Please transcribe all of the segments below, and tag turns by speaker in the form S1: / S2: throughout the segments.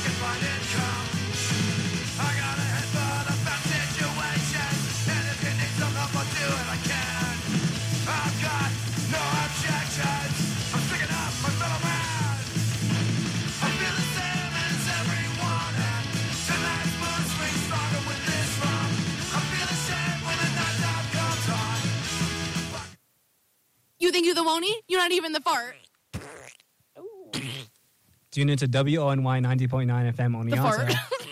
S1: You think you're the Wony? You're not even the fart.
S2: Tune into WONY 90.9 FM on
S1: The fart.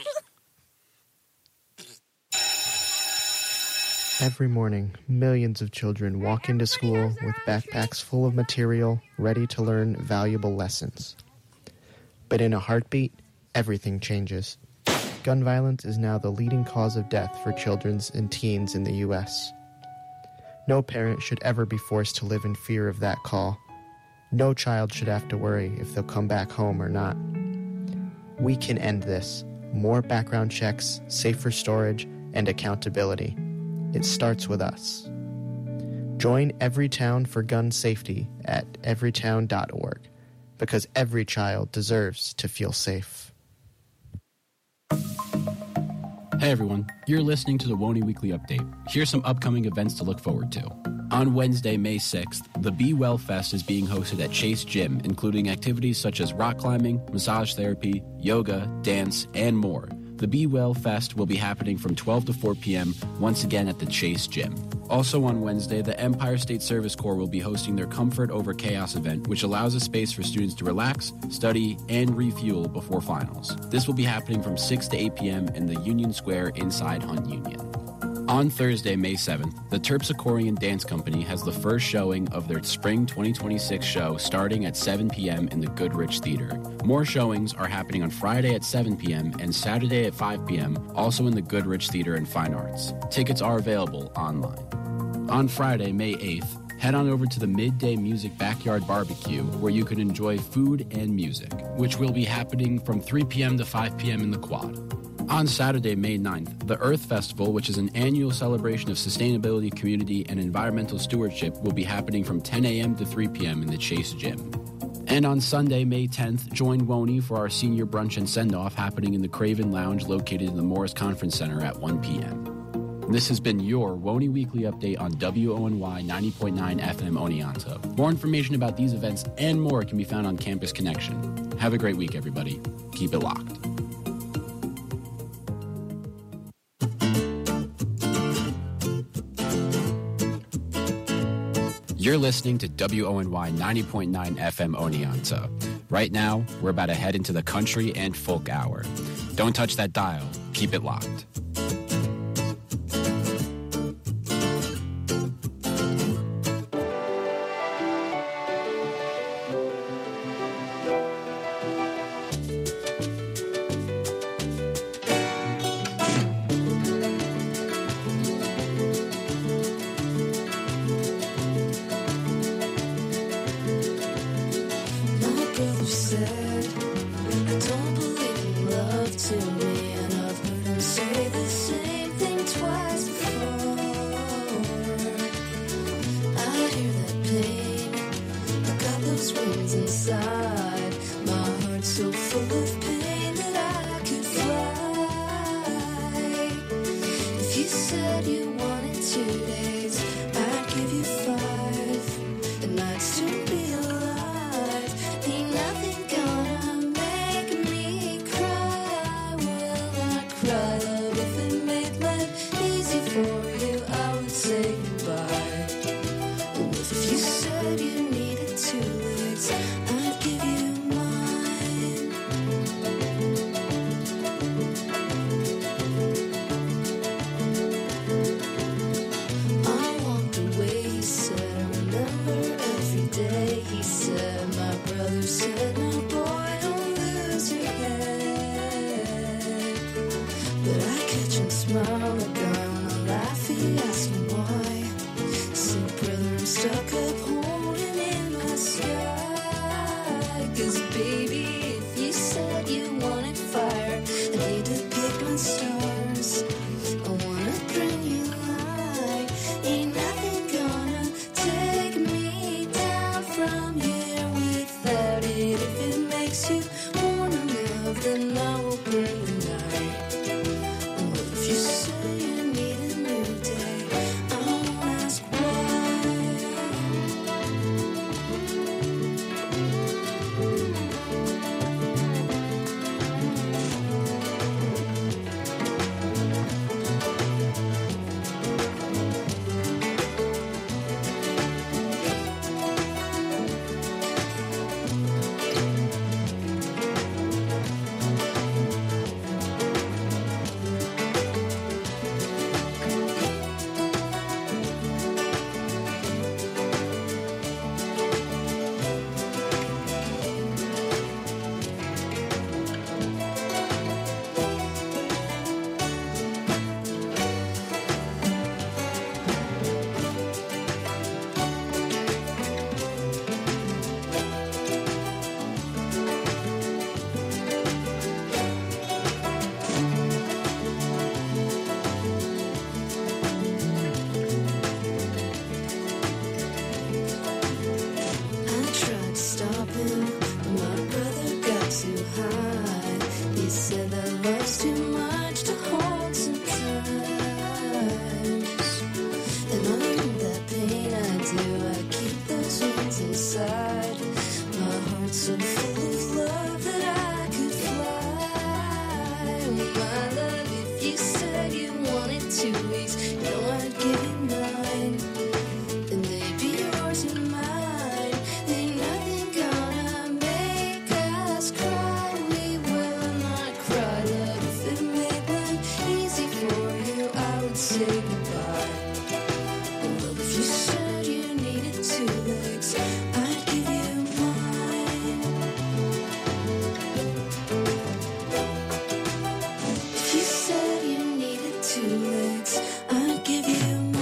S3: Every morning, millions of children walk into school with backpacks full of material, ready to learn valuable lessons. But in a heartbeat, everything changes. Gun violence is now the leading cause of death for children and teens in the U.S. No parent should ever be forced to live in fear of that call. No child should have to worry if they'll come back home or not. We can end this. More background checks, safer storage, and accountability. It starts with us. Join Everytown for gun safety at everytown.org, because every child deserves to feel safe.
S4: Hey everyone, you're listening to the Wony Weekly Update. Here's some upcoming events to look forward to. On Wednesday, May 6th, the Be Well Fest is being hosted at Chase Gym, including activities such as rock climbing, massage therapy, yoga, dance, and more. The Be Well Fest will be happening from 12 to 4 p.m. once again at the Chase Gym. Also on Wednesday, the Empire State Service Corps will be hosting their Comfort Over Chaos event, which allows a space for students to relax, study, and refuel before finals. This will be happening from 6 to 8 p.m. in the Union Square inside Hunt Union. On Thursday, May 7th, the Terpsichorean Dance Company has the first showing of their Spring 2026 show starting at 7 p.m. in the Goodrich Theater. More showings are happening on Friday at 7 p.m. and Saturday at 5 p.m., also in the Goodrich Theater and Fine Arts. Tickets are available online. On Friday, May 8th, head on over to the Midday Music Backyard Barbecue, where you can enjoy food and music, which will be happening from 3 p.m. to 5 p.m. in the Quad. On Saturday, May 9th, the Earth Festival, which is an annual celebration of sustainability, community, and environmental stewardship, will be happening from 10 a.m. to 3 p.m. in the Chase Gym. And on Sunday, May 10th, join Wony for our senior brunch and send-off happening in the Craven Lounge located in the Morris Conference Center at 1 p.m. This has been your Wony Weekly Update on WONY 90.9 FM Oneonta. More information about these events and more can be found on Campus Connection. Have a great week, everybody. Keep it locked. You're listening to WONY 90.9 FM Oneonta. Right now, we're about to head into the country and folk hour. Don't touch that dial. Keep it locked.
S5: If it makes you wanna love, then I will. hide. He said that love's too much to hold sometimes. And I'm that pain I do, I keep those wounds inside. My heart's so full of love that I could fly. My love, if you said you wanted 2 weeks, you know I'd give you 9. And they'd be yours and mine. Ain't nothing gonna make us cry. We will not cry, love. If it made life easy for you, I would say goodbye. And love, if you said you needed 2 legs, I'd give you mine. If you said you needed 2 legs, I'd give you mine.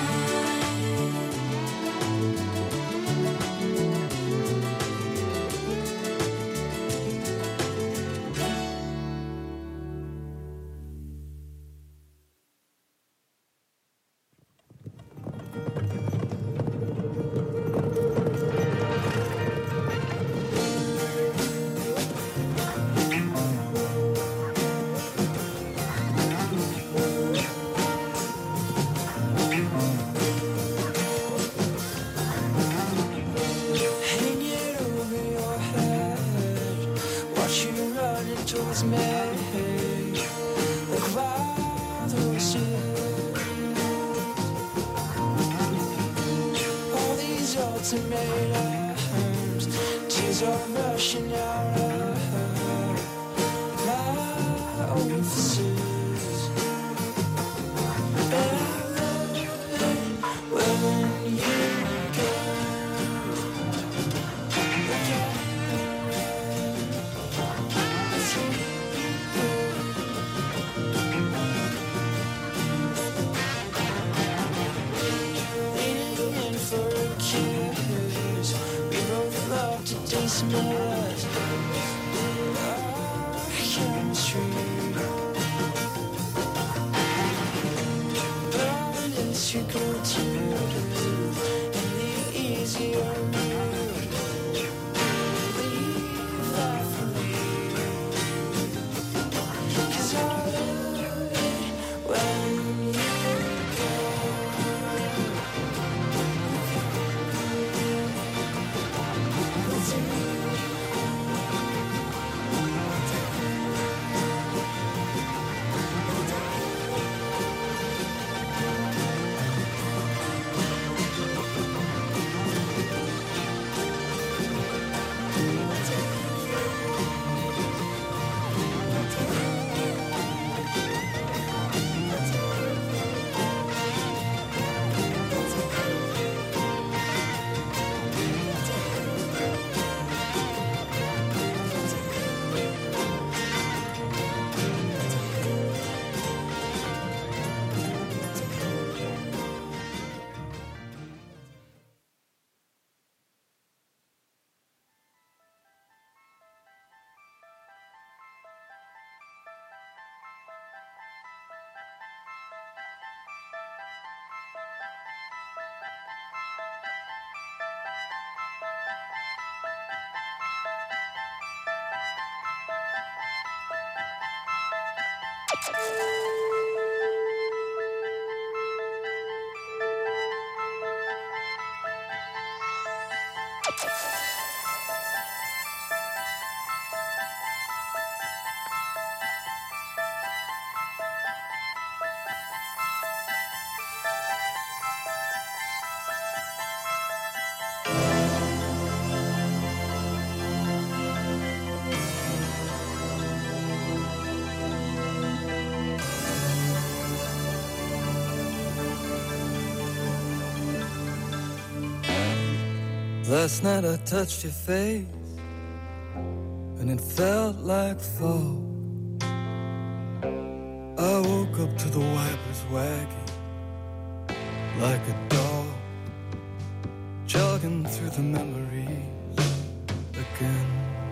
S6: Hang it over your head, watch you running towards me, like wild horses. All these ultimatums, tears are rushing out of my orifices. And I love it when you leaning in for a kiss. We both love to dismiss our chemistry. But all it is you go to, and the easier route. Leave that for me. 'Cause I love it when you
S7: Last night I touched your face, and it felt like fall. I woke up to the wipers wagging like a dog, jogging through the memories again.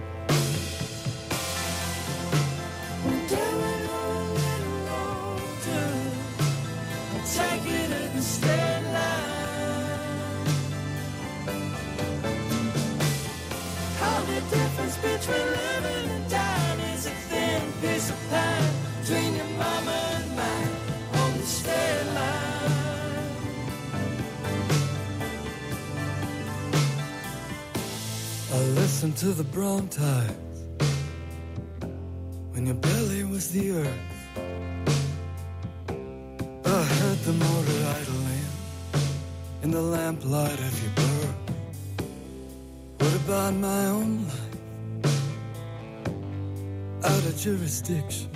S6: take it in the straight line. How the difference between living and dying piece of pie between your mama and mine on the state line.
S7: I listened to the Brontides when your belly was the earth. I heard the motor idling in the lamplight of your birth. What about my own life? Out of jurisdiction.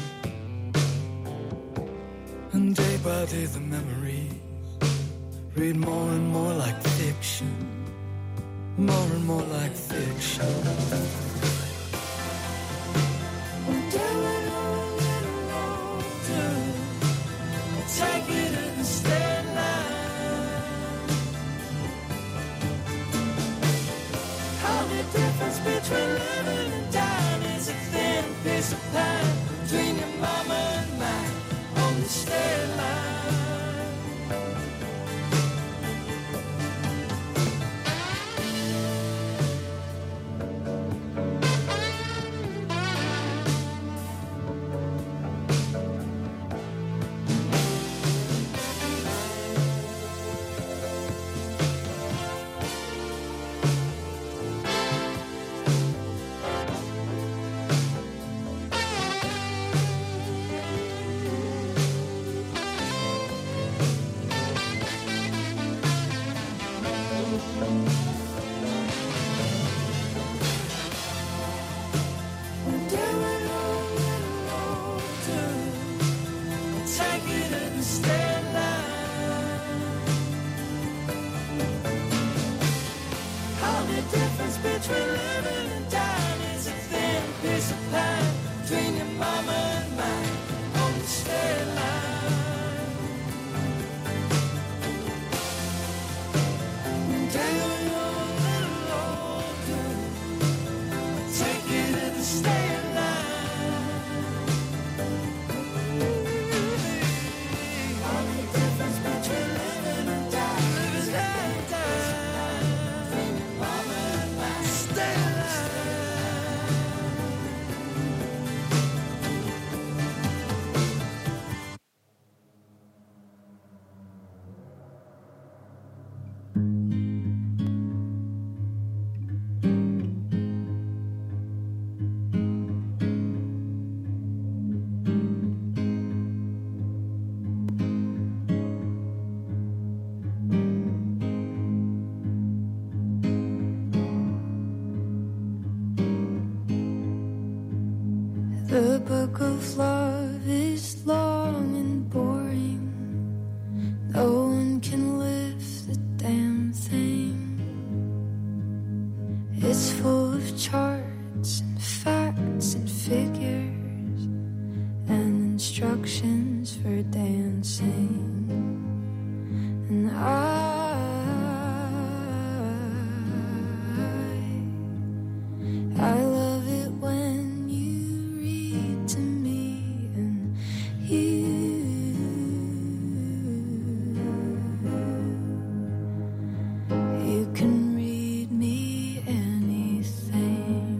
S7: And day by day the memories read more and more like fiction. More and more like fiction.
S6: We're doing a little older. Take it to the state line. How the difference between living and dying is a thin piece of pie between your mama and mine on the state line.
S5: The book of love is long and boring. No one can lift the damn thing. It's full of charts and facts and figures and instructions for dancing. And I love it when you read to me and you can read me anything.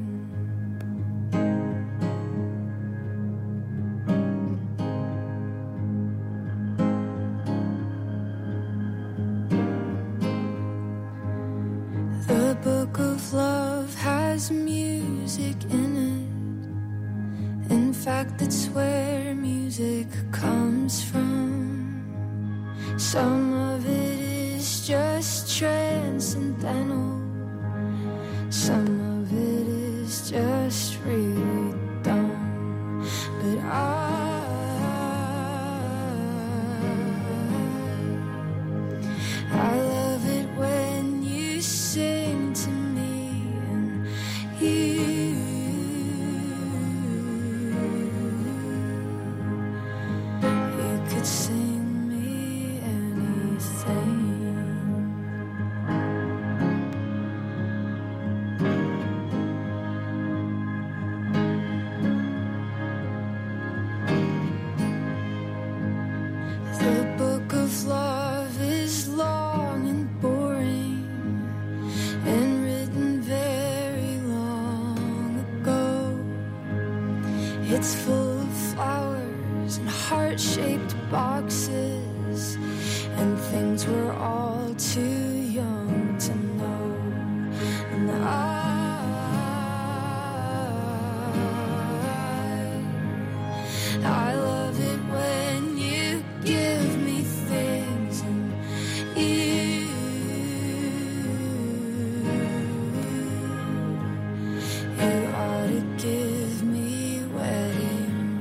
S5: The book of love has music in it. In fact, it's where music comes from. Some of it is just transcendental. Some of it is just really dumb. But I love it when you sing to me and you could sing me anything. The book of love is long and boring and written very long ago. It's full of flowers and heart-shaped boxes, and things we're all too young to know. And I love it when you give me things, and you ought to give me wedding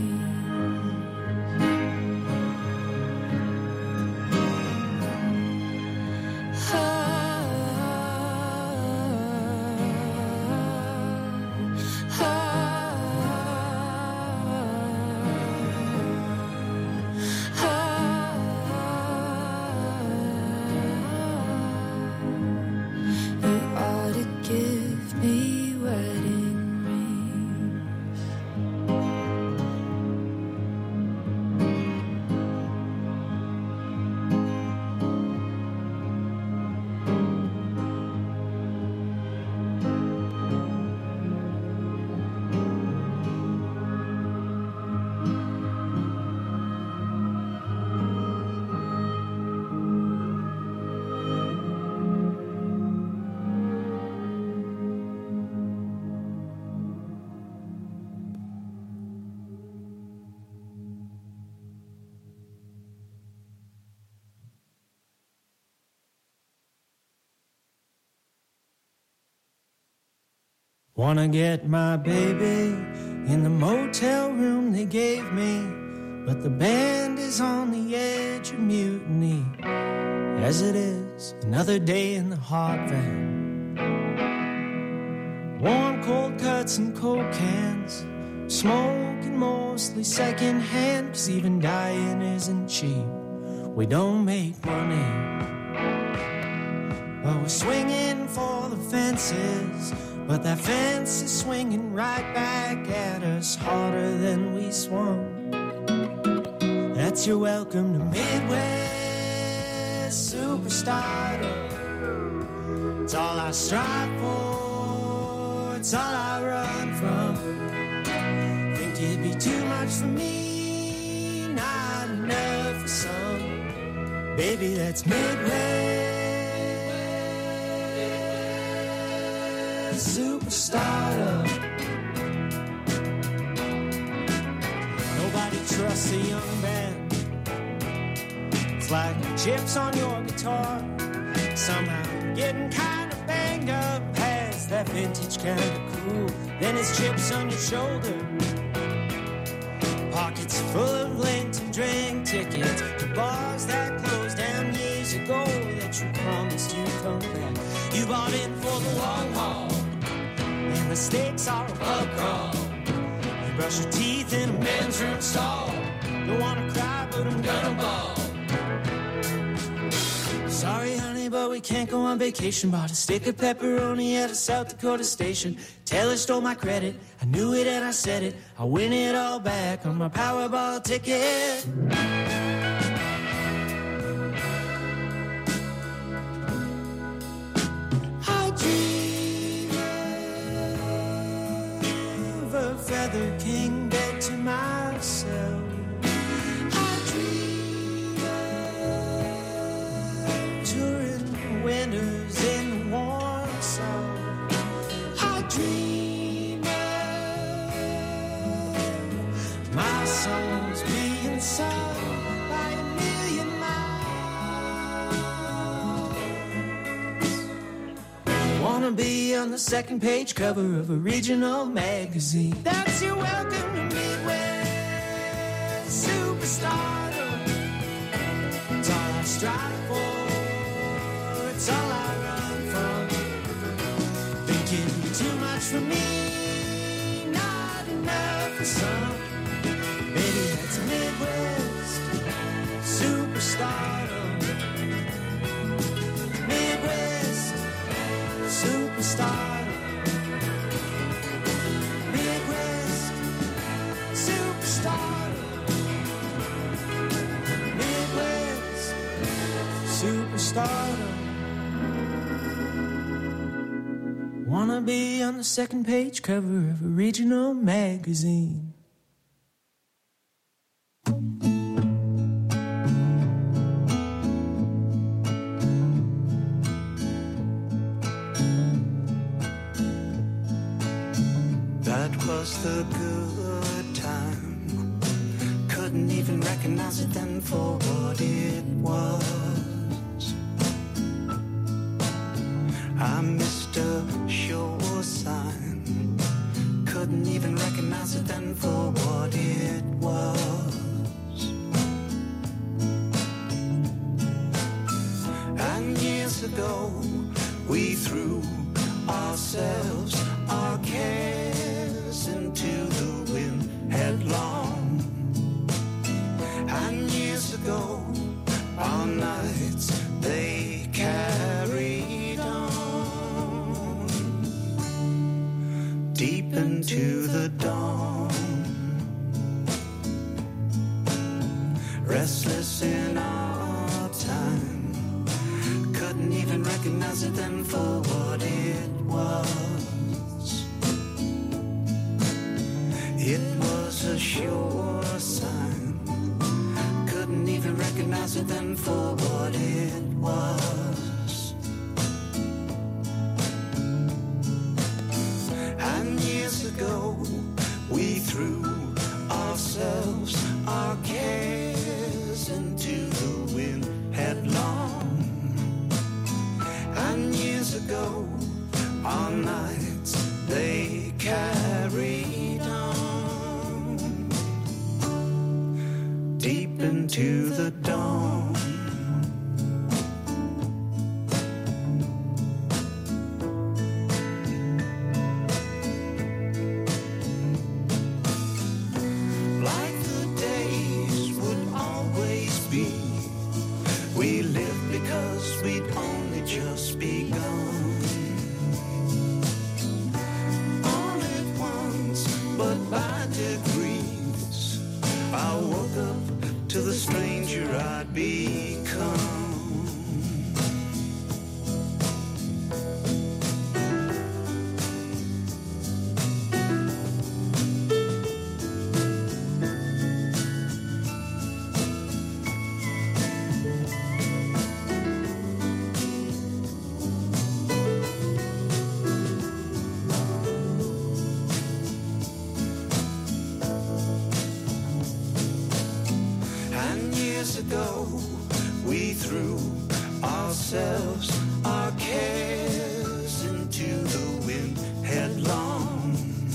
S7: Wanna get my baby in the motel room they gave me, but the band is on the edge of mutiny. As it is, another day in the hot van. Warm cold cuts and coke cans, smoking mostly secondhand, 'cause even dying isn't cheap. We don't make money, but we're swinging for the fences. But that fence is swinging right back at us harder than we swung. That's your welcome to Midwest superstardom. It's all I strive for, it's all I run from. Think it'd be too much for me, not enough for some. Baby, that's Midwest superstardom. Nobody trusts a young band. It's like chips on your guitar, somehow getting kind of banged up. Has that vintage kind of cool. Then it's chips on your shoulder, pockets full of Lenten drink tickets to bars that closed down years ago that you promised you'd come back. You bought in for the long haul, and the stakes are a pub crawl. You brush your teeth in a men's room stall. Don't wanna cry, but I'm gonna bawl. Sorry, honey, but we can't go on vacation. Bought a stick of pepperoni at a South Dakota station. Taylor stole my credit. I knew it and I said it. I'll win it all back on my Powerball ticket. Feather king dead to myself. I dream of touring winters in the warm south. I dream of my songs being sung by a million miles. Wanna be on the second page cover of a regional magazine. That's your welcome to Midwest superstardom. It's all I strive for, it's all I run from. Think it'd be too much for me, not enough for some. Maybe that's Midwest superstardom. Midwest superstardom. Superstardom. Wanna be on the second page cover of a regional magazine.
S6: was the good time. Couldn't even recognize it then for what it was. I missed a sure sign. Couldn't even recognize it then for what it was. And years ago, we threw ourselves, our cares into the wind headlong. And years ago, our nights, they carried on deep into the dawn. Restless in our time, couldn't even recognize it then for what it was. It was a sure sign. Couldn't even recognize it then for what it was. And years ago, we threw ourselves, our cares into the wind headlong. And years ago, our nights, they carried on deep into the dawn. Like the days would always be, we lived because we'd only just begun. All at once, but by degrees, I woke up to the stranger I'd become. And years ago, we threw ourselves, our cares into the wind headlong.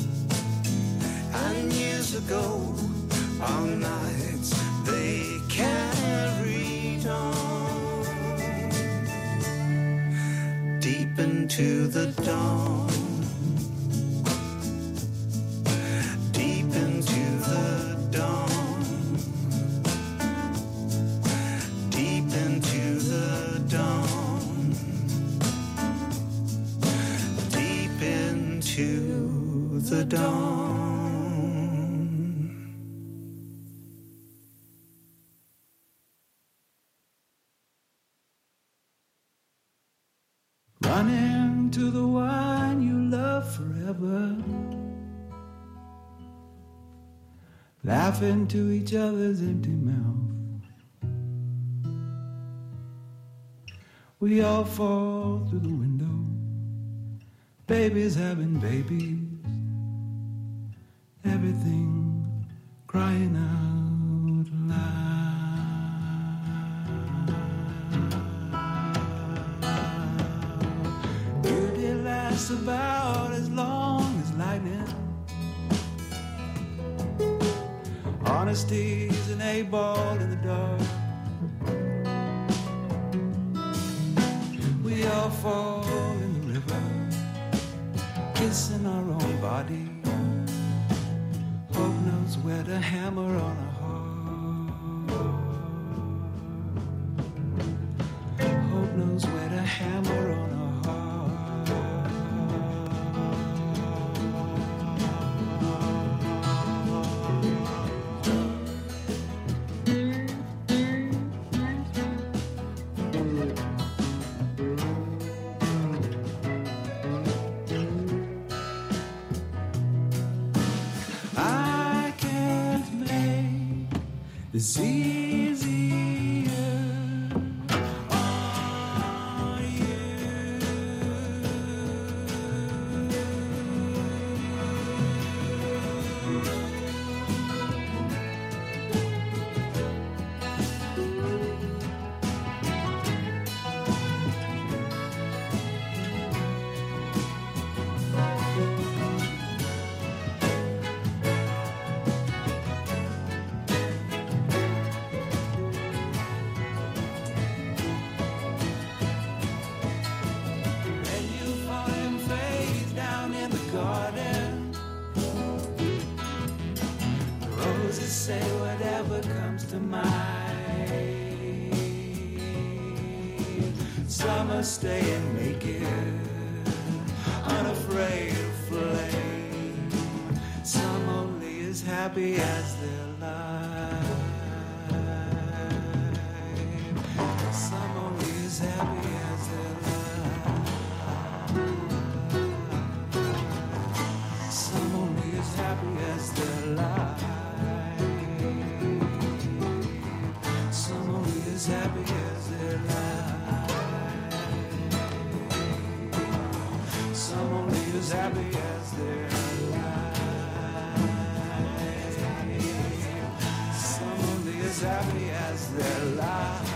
S6: And years ago, our nights, they carried on deep into the dawn. Deep into the dawn. Deep into the dawn. Deep into the dawn.
S8: Running to the one you love forever, laughing to each other's empty mouth. We all fall through the window, babies having babies, everything crying out loud. Beauty lasts about as long as lightning. Honesty's an A-ball in the dark. We all fall in the river, kissing our own body. Hope knows where to hammer on our heart. Hope knows where to hammer on our heart. I can't make this easier on you. just say whatever comes to mind. Some are staying naked, unafraid of flame. Some only as happy as their life. Some only as happy as their life. Some only as happy as their life. Some only as happy as their life. Some only as happy as their life. Some only as happy as their life.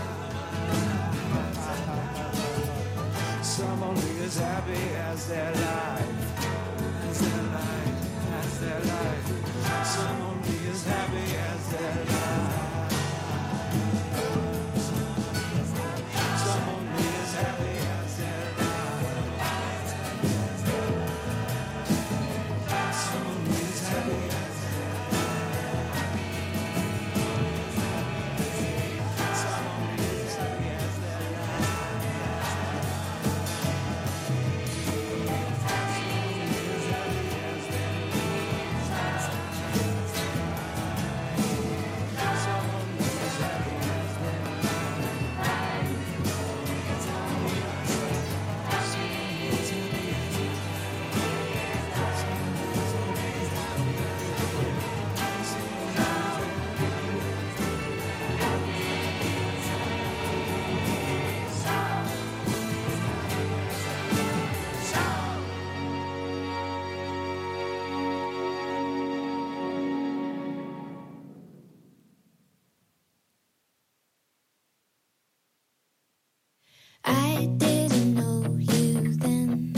S8: Some only as happy as their life. As their life, as their life. Some only as happy as their life. Some only as happy as their life. Some only as happy as their life. Some only as happy as their
S5: I didn't know you then,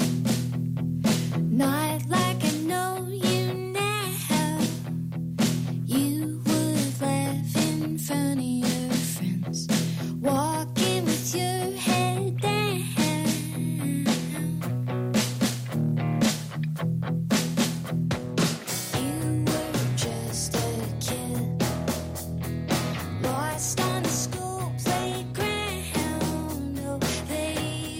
S5: not like I know you now. You would laugh in front of your friends, walking with your head down. You were just a kid, lost on the school playground. Oh, they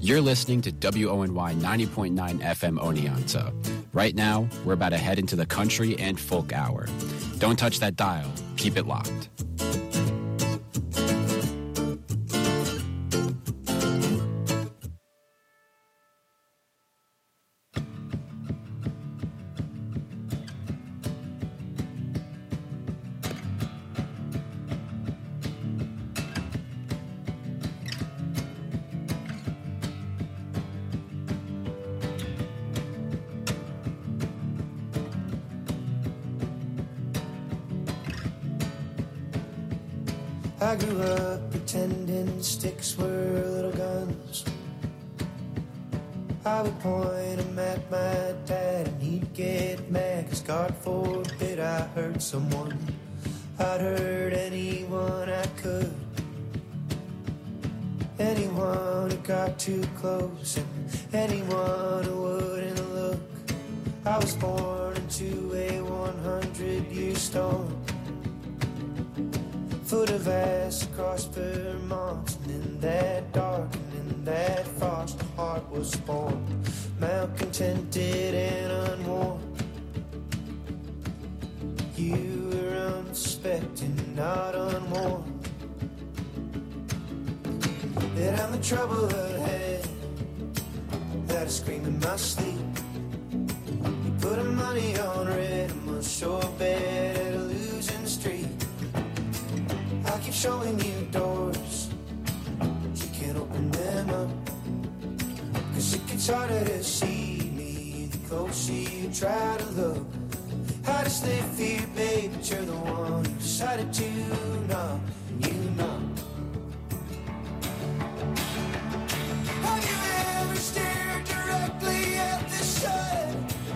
S4: You're listening to WONY 90.9 FM Oneonta. Right now, we're about to head into the country and folk hour. Don't touch that dial. Keep it locked.
S6: I grew up pretending sticks were little guns. I would point them at my dad and he'd get mad, 'cause God forbid I hurt someone. I'd hurt anyone I could, anyone who got too close and anyone who wouldn't look. I was born into a 100-year storm, foot of ass across Vermont, and in that dark and in that frost, the heart was born, malcontented and unworn. You were unsuspecting, not unwarned, that I'm the trouble ahead, that I scream in my sleep. You put a money on red, I'm a sure bet at a losing streak. I keep showing you doors, you can't open them up, 'cause it gets harder to see me the closer you try to look. I just live fear, babe, but you're the one who decided to knock, you knock. Have you ever stared directly at the sun?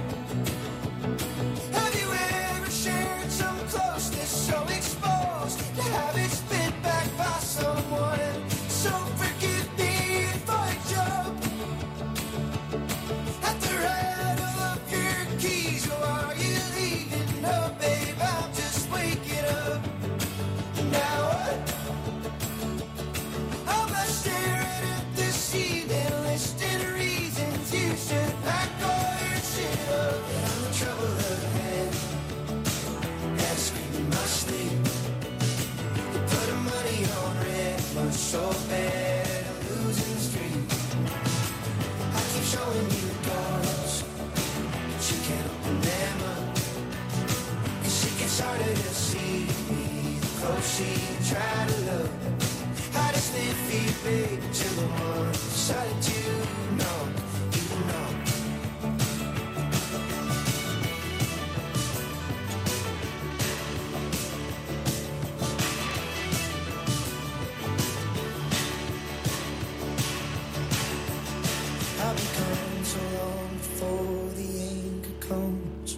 S6: Have you ever shared some closeness so exposed to have it spit back by someone? So forgive me if I jump at the rattle of your keys. Or are you leaving? No, babe, I'm just waking up. Now what? I'm not staring at the ceiling, listing reasons you should pack all your shit up. I'm the trouble ahead, that's screaming my sleep. You put a money on red, but so bad I'm losing street. I keep showing you doors, but you can't open them up, 'cause it gets harder to see me the closer you try to look. I just live fear, babe, but you're the one who decided to know, you know. I've been coming so long before the anger comes.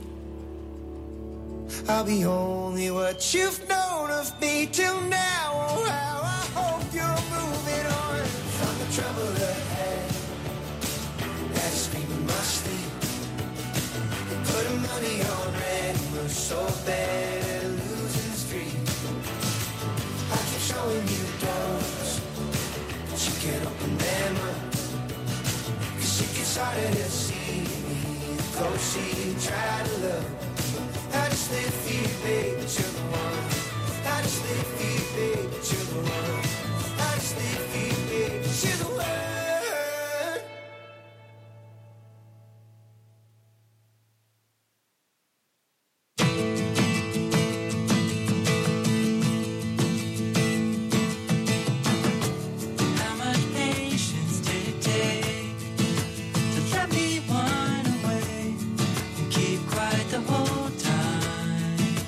S6: I'll be only what you've known of me till now. Oh, how I hope you're moving on from the trouble ahead, that's screaming my sleep. Put a money on red, we're so bad at a losing streak. I keep showing you doors, but you can't open them up, 'cause it gets harder to see me the closer you try to look. I just live fear, babe, but you're the one. I just live fear, babe, but you're the one. I just live fear, babe, but you're the one.
S7: How much patience did it take to let me run away and keep quiet the whole time?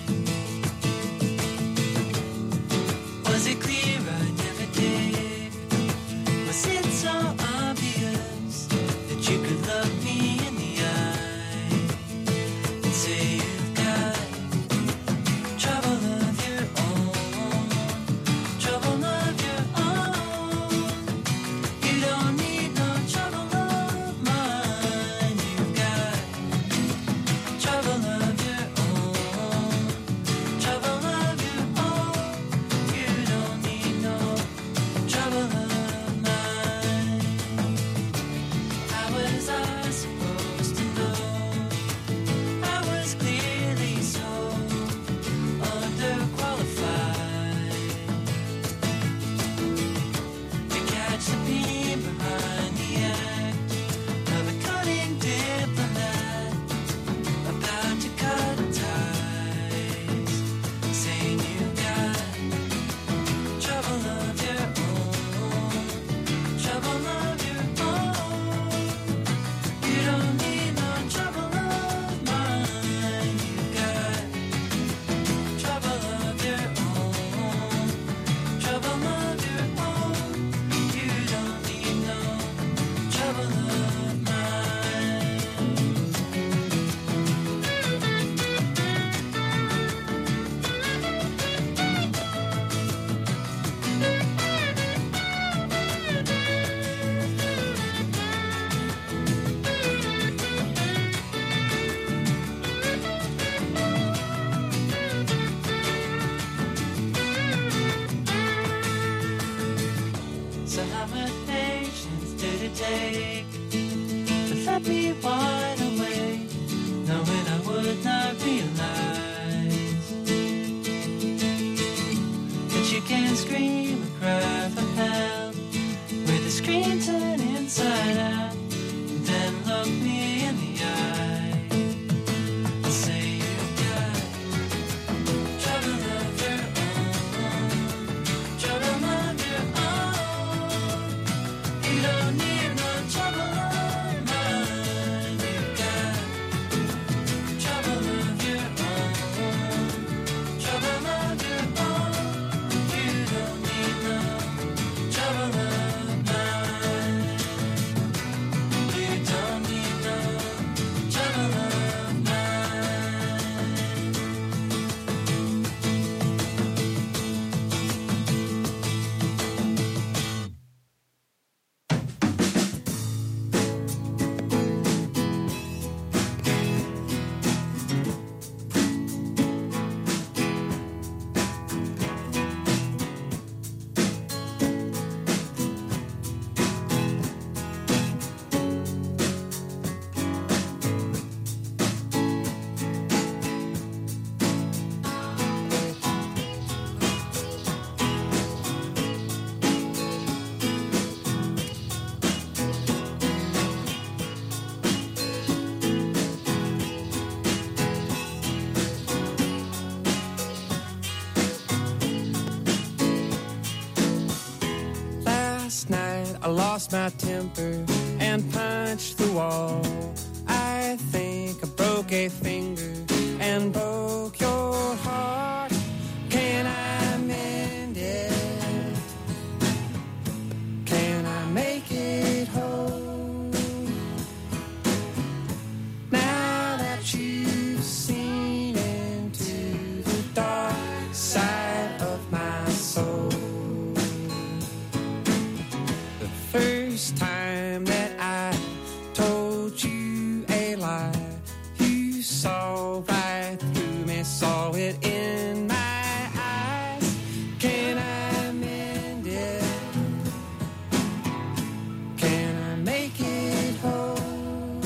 S7: take to let me wide awake, knowing I would not realize that you can scream and cry for help with the screen turned inside out, and then look me in the eye and say you've got trouble of your own, trouble of your own. You don't need no trouble of mine. You've got trouble of your own, trouble of your own. You don't need no trouble of mine. You don't need no trouble of
S8: Last night I lost my temper and punched the wall. I think I broke a finger and broke your heart. Can I mend it? Can I make it whole? Now that you've seen into the dark side of my soul. The first time that I told you a lie, you saw right through me, saw it in my eyes. Can I mend it? Can I make it whole?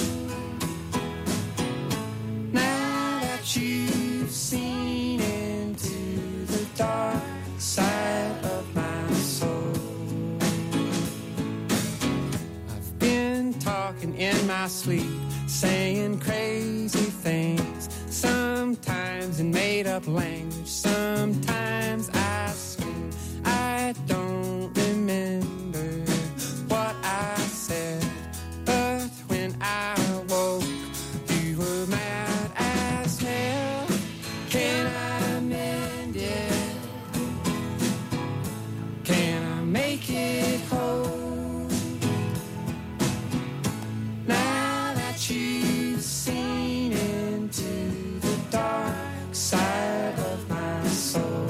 S8: Now that you've seen into the dark side of my soul. I've been talking in my sleep, saying crazy things, sometimes in made-up language, sometimes I scream. I don't remember what I said, but when I woke, you were mad as hell. Can I mend it? Can I make it whole? Now that you've seen into the dark side of my soul.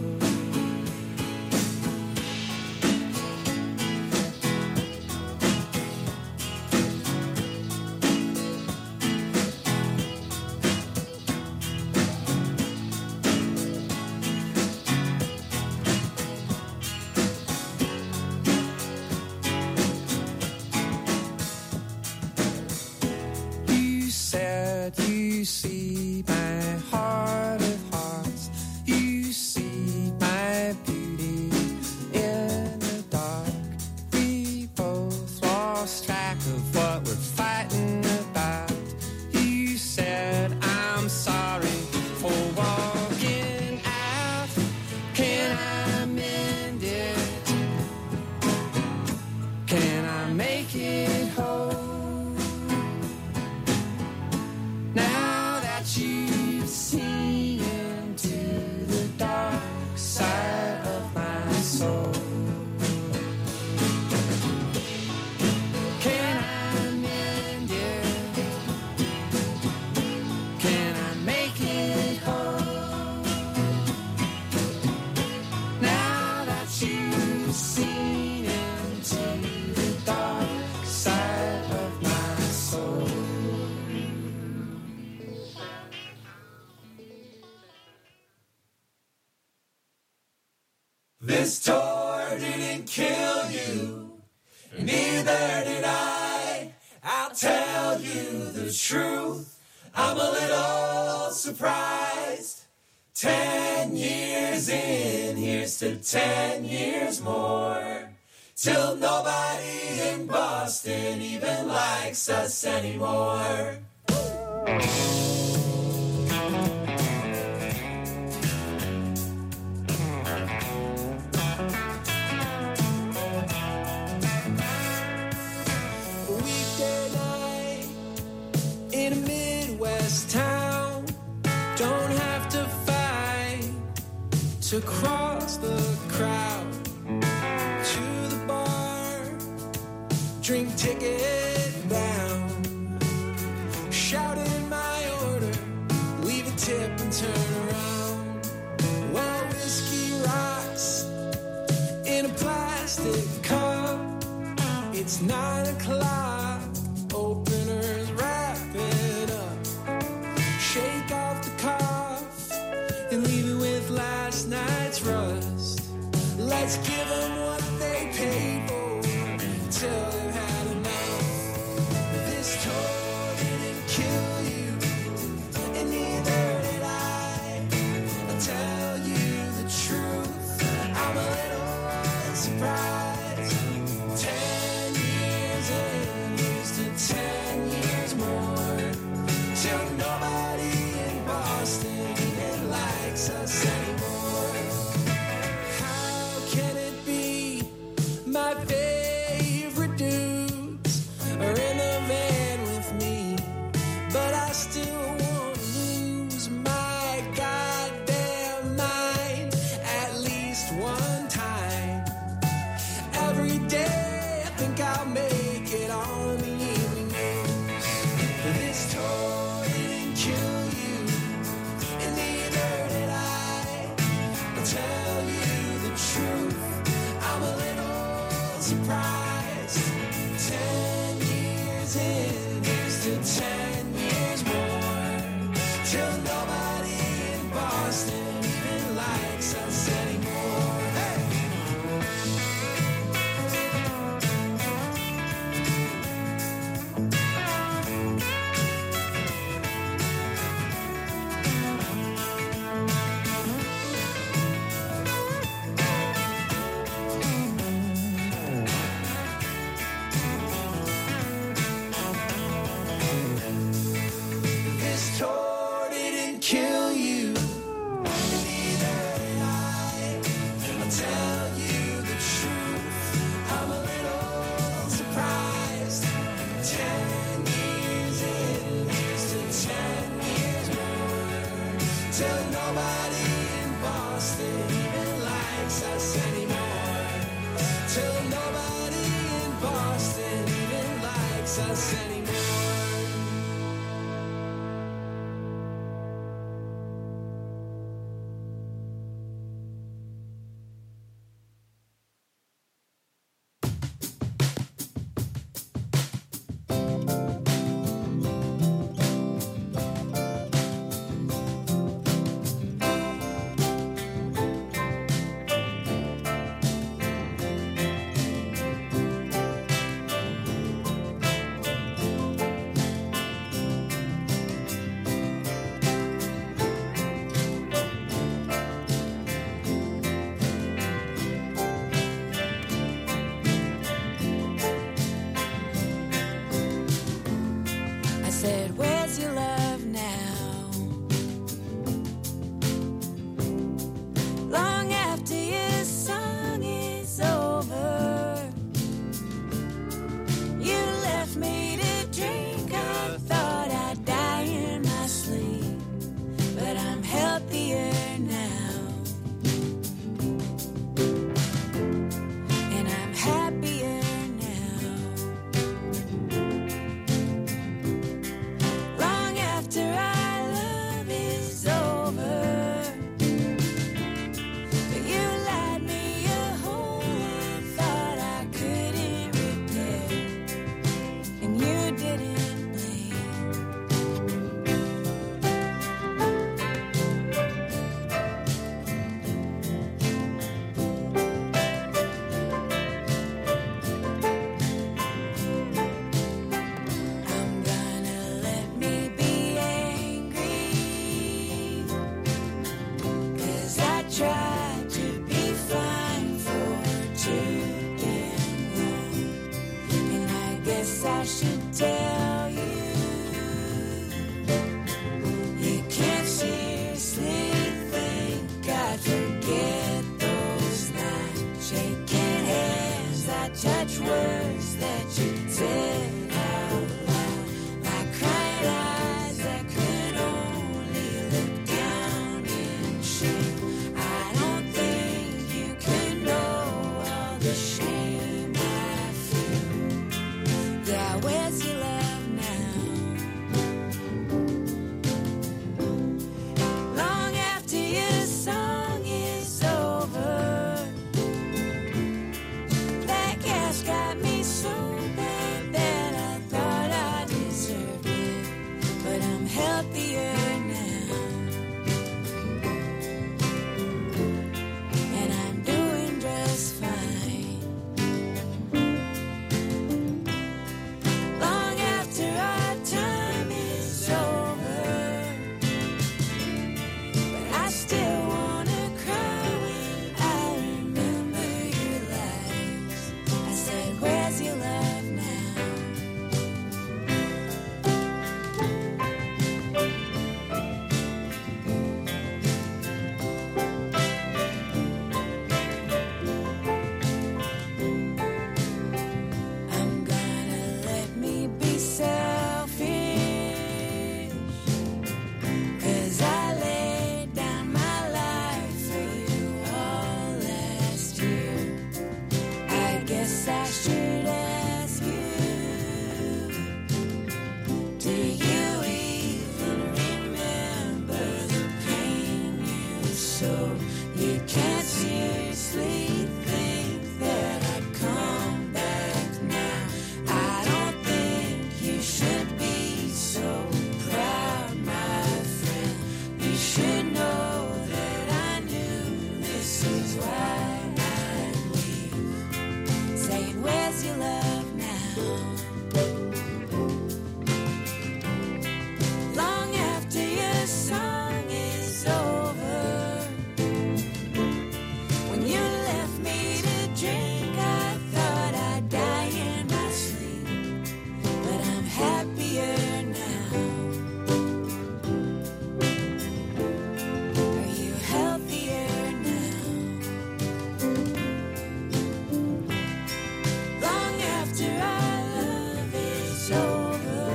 S8: You said you see my heart of hearts. You see my beauty in the dark. We both lost track of what we're fighting about. You said I'm sorry for walking out. Can I mend it? Can I make it whole? Now that you've seen into the dark side of my soul. Can I mend it? Can I make it whole? Now that you've seen into the dark side of my soul.
S6: This tour didn't kill you, Neither did I. I'll tell you the truth. I'm a little surprised. 10 years in, here's to 10 years more. Till nobody in Boston even likes us anymore.
S7: Weekday night in a Midwest town. Don't have to fight to cross the crowd to the bar. Drink ticket down. Shout in my order. Leave a tip and turn around. While whiskey rocks in a plastic cup. It's 9 o'clock, openers wrap it up. Shake off the cough and leave it with last night's rust. Let's give them what they paid for till they've had enough. This tour didn't kill you, and neither did I. I'll tell you the truth, I'm a little surprised. 10 years in, here's to 10 years more. Till nobody in Boston even likes us anymore. How can it be my favorite dudes are in the van with me, but I still want to lose my goddamn mind at least one time. Every day I think I'll make it on the evening news. This tour didn't kill you, and neither did I. I'll tell you the truth, I'm a little surprised. 10 years in, here's to 10 years more. Till nobody in Boston even likes us anymore. Hey!
S5: you can't seriously think that I'd come back now. I don't think you should be so proud, my friend. You should know that I knew this is why I'd leave. Saying, where's your love now? Long after your song is over, when you left me to drink, I thought I'd die in my sleep, but I'm happier now. Are you healthier now? Long after our love is over,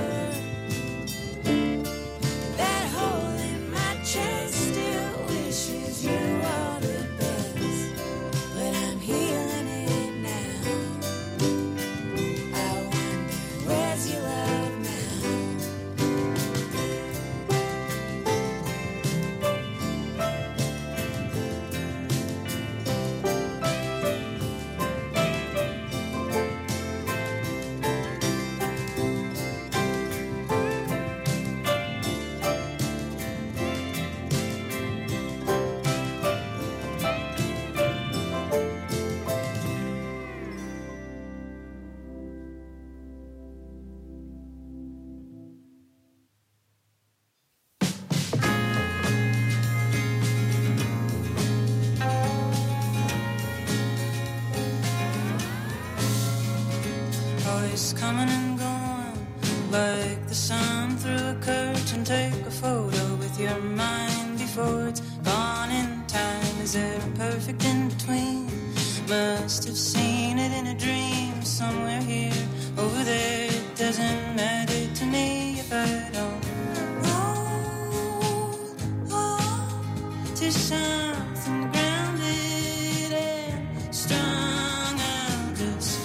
S5: that hole in my chest still wishes you all the best, but I'm healing it now. I wonder, where's your love now? Always coming and going, like the sun through a curtain. Take a photo with your mind before it's gone in time. Is there a perfect in between? Must have seen it in a dream. Somewhere here, over there. It doesn't matter to me if I don't hold on to something grounded and strong. I'll just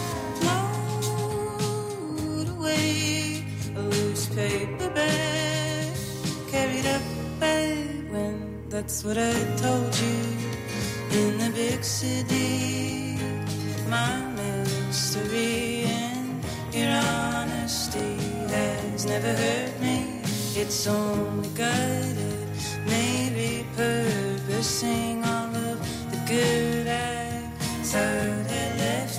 S5: float away, a loose paper bag carried up by wind. That's what I told you in the big city. My mystery and your honesty has never hurt me. It's only guided, maybe purposing all of the good I thought had left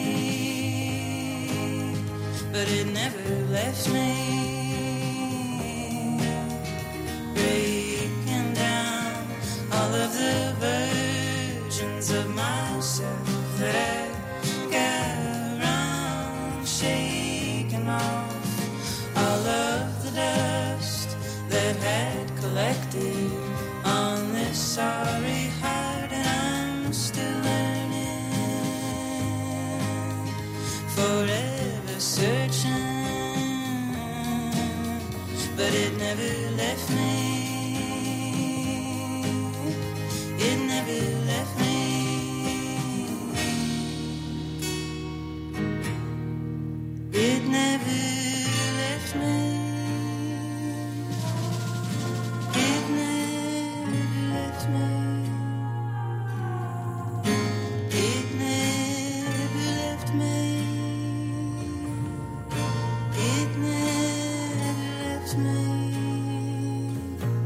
S5: me, but it never left me. Breaking down all of the versions of myself that I got wrong, shaking off all of the dust that had collected on this sorry heart, and I'm still learning, forever searching, but it never left me. It never left me. It never left me. It never left me. It never left me. It never left me.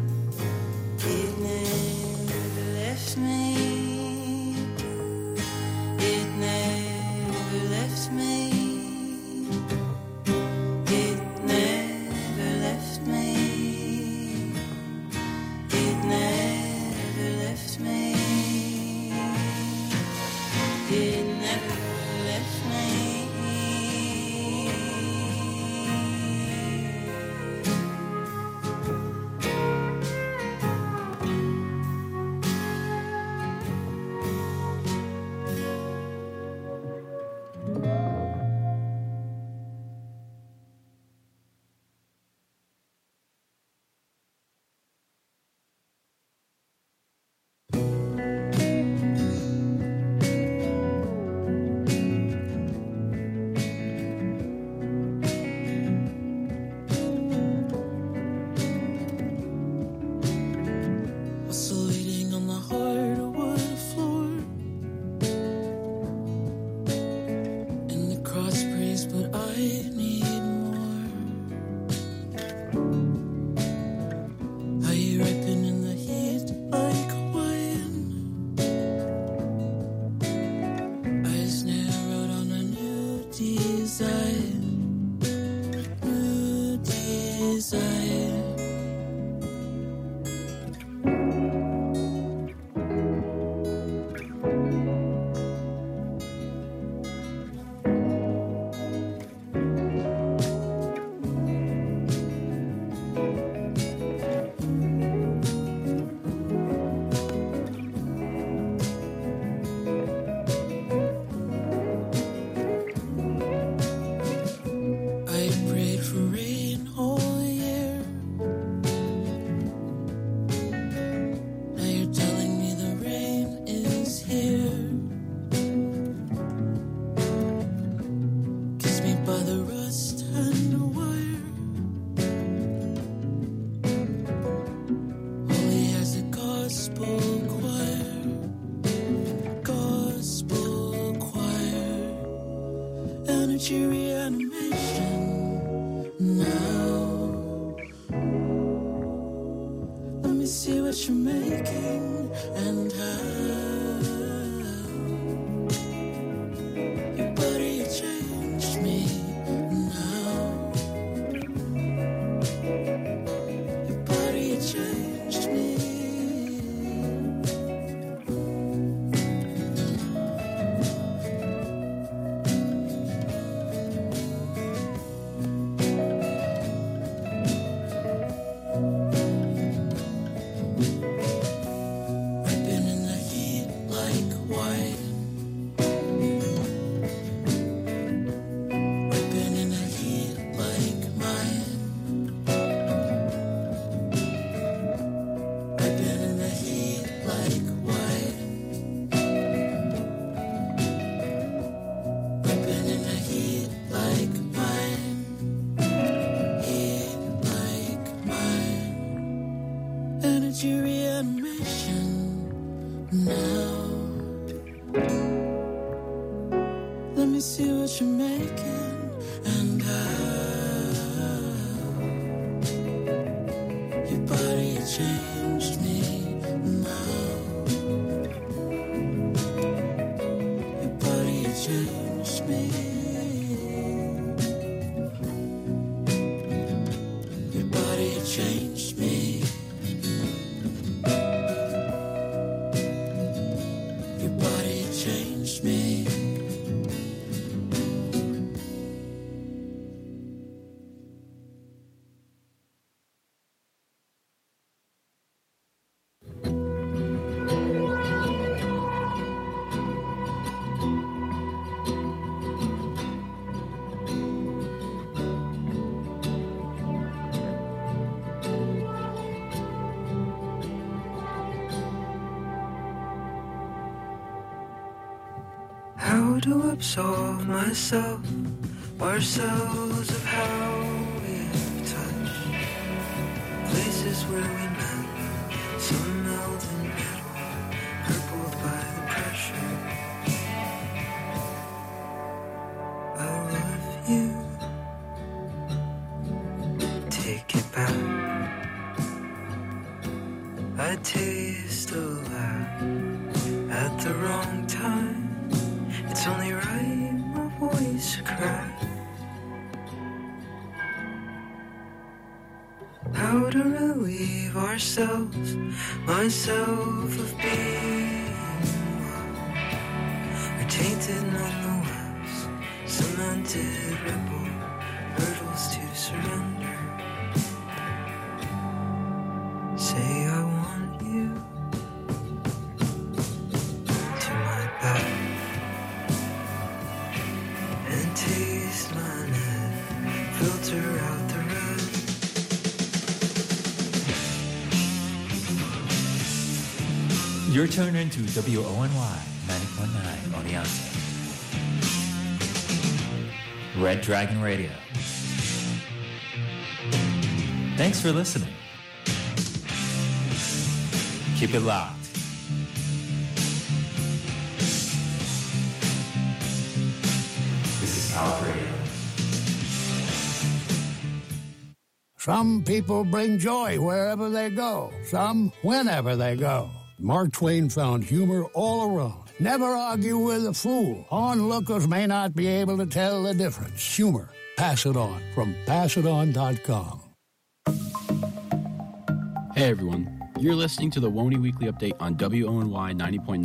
S7: energy reanimation now. Let me see what you're making and how. Your body changed me now. Your body changed me. Energy reanimation now. Let me see what you're making and how. Your body changed me now. Your body changed me. Your body changed me. Your body changed me.
S6: How to absolve myself, ourselves of how we've touched places where we met, some melt in metal, purpled by the pressure. I love you. Take it back. I taste a laugh at the wrong time. It's only right my voice cracked. How to relieve ourselves, myself of being one. We're tainted nonetheless, cemented rebel, hurdles to surrender. Say I want you to my back. And taste my neck, filter out the red.
S9: You're tuned into WONY 90.9 on the outside. Red Dragon Radio. Thanks for listening. Keep it locked. This is Power Radio.
S10: Some people bring joy wherever they go, some whenever they go. Mark Twain found humor all around. Never argue with a fool. Onlookers may not be able to tell the difference. Humor. Pass it on from passiton.com.
S4: Hey everyone, you're listening to the WONY Weekly Update on WONY 90.9